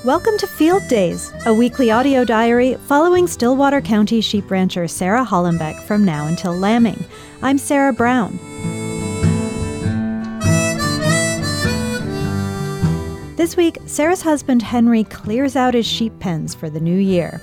Welcome to Field Days, a weekly audio diary following Stillwater County sheep rancher Sarah Hollenbeck from now until lambing. I'm Sarah Brown. This week, Sarah's husband Henry clears out his sheep pens for the new year.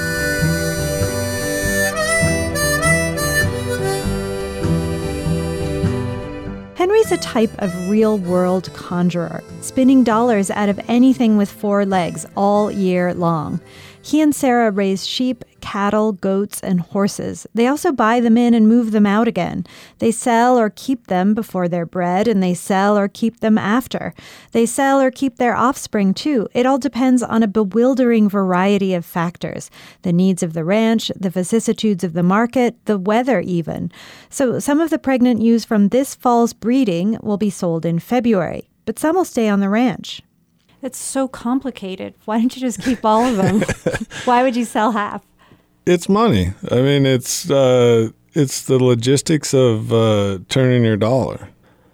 Henry's a type of real-world conjurer, spinning dollars out of anything with four legs all year long. He and Sarah raise sheep, cattle, goats, and horses. They also buy them in and move them out again. They sell or keep them before they're bred, and they sell or keep them after. They sell or keep their offspring, too. It all depends on a bewildering variety of factors. The needs of the ranch, the vicissitudes of the market, the weather even. So some of the pregnant ewes from this fall's breeding will be sold in February, but some will stay on the ranch. It's so complicated. Why don't you just keep all of them? Why would you sell half? It's money. I mean, it's the logistics of turning your dollar.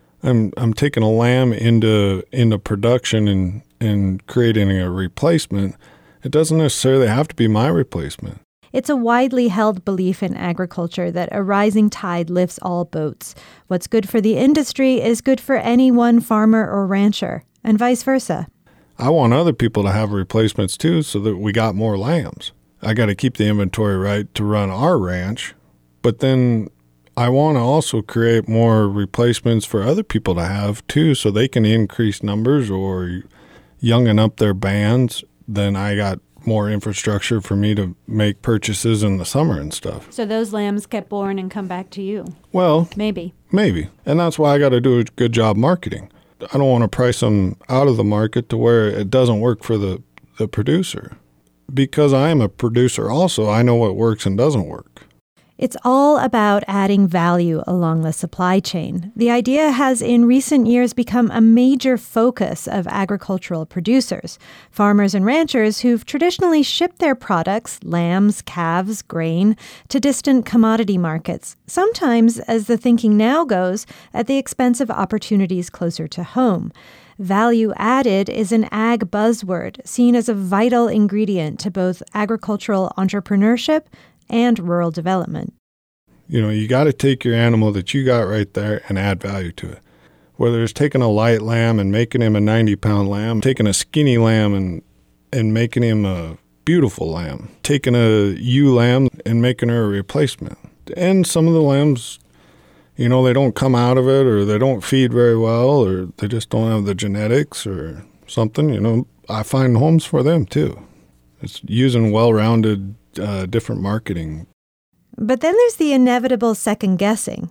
I'm taking a lamb into production and creating a replacement. It doesn't necessarily have to be my replacement. It's a widely held belief in agriculture that a rising tide lifts all boats. What's good for the industry is good for any one farmer or rancher, and vice versa. I want other people to have replacements too so that we got more lambs. I got to keep the inventory right to run our ranch, but then I want to also create more replacements for other people to have too so they can increase numbers or youngen up their bands. Then I got more infrastructure for me to make purchases in the summer and stuff. So those lambs get born and come back to you? Well, Maybe. And that's why I got to do a good job marketing. I don't want to price them out of the market to where it doesn't work for the producer. Because I am a producer also, I know what works and doesn't work. It's all about adding value along the supply chain. The idea has in recent years become a major focus of agricultural producers, farmers and ranchers who've traditionally shipped their products, lambs, calves, grain, to distant commodity markets, sometimes, as the thinking now goes, at the expense of opportunities closer to home. Value added is an ag buzzword, seen as a vital ingredient to both agricultural entrepreneurship and rural development. You know, you got to take your animal that you got right there and add value to it. Whether it's taking a light lamb and making him a 90-pound lamb, taking a skinny lamb and making him a beautiful lamb, taking a ewe lamb and making her a replacement. And some of the lambs, you know, they don't come out of it or they don't feed very well or they just don't have the genetics or something. You know, I find homes for them too. It's using well-rounded different marketing. But then there's the inevitable second guessing.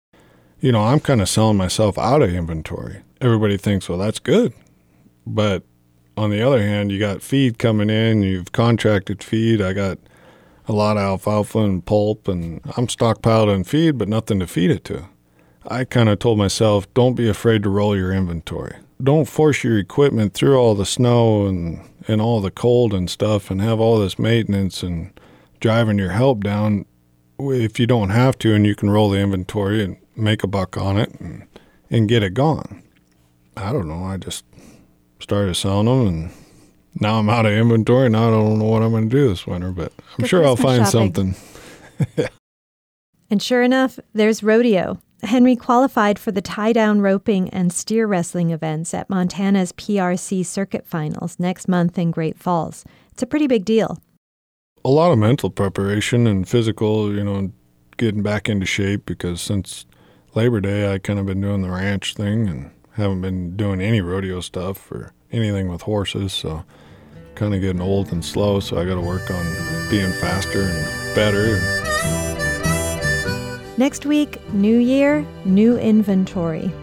You know, I'm kind of selling myself out of inventory. Everybody thinks, well, that's good. But on the other hand, you got feed coming in, you've contracted feed. I got a lot of alfalfa and pulp, and I'm stockpiled in feed, but nothing to feed it to. I kind of told myself, don't be afraid to roll your inventory. Don't force your equipment through all the snow and all the cold and stuff and have all this maintenance and driving your help down if you don't have to, and you can roll the inventory and make a buck on it and get it gone. I don't know. I just started selling them, and now I'm out of inventory. Now I don't know what I'm going to do this winter, but I'm sure I'll find something. And sure enough, there's rodeo. Henry qualified for the tie-down roping and steer wrestling events at Montana's PRC Circuit Finals next month in Great Falls. It's a pretty big deal. A lot of mental preparation and physical, you know, getting back into shape because since Labor Day, I kind of been doing the ranch thing and haven't been doing any rodeo stuff or anything with horses, so kind of getting old and slow, so I got to work on being faster and better. Next week, new year, new inventory.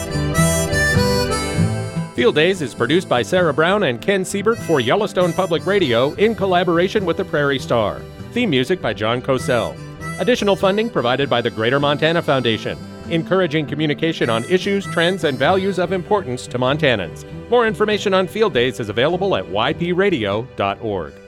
Field Days is produced by Sarah Brown and Ken Siebert for Yellowstone Public Radio in collaboration with the Prairie Star. Theme music by John Cosell. Additional funding provided by the Greater Montana Foundation, encouraging communication on issues, trends, and values of importance to Montanans. More information on Field Days is available at ypradio.org.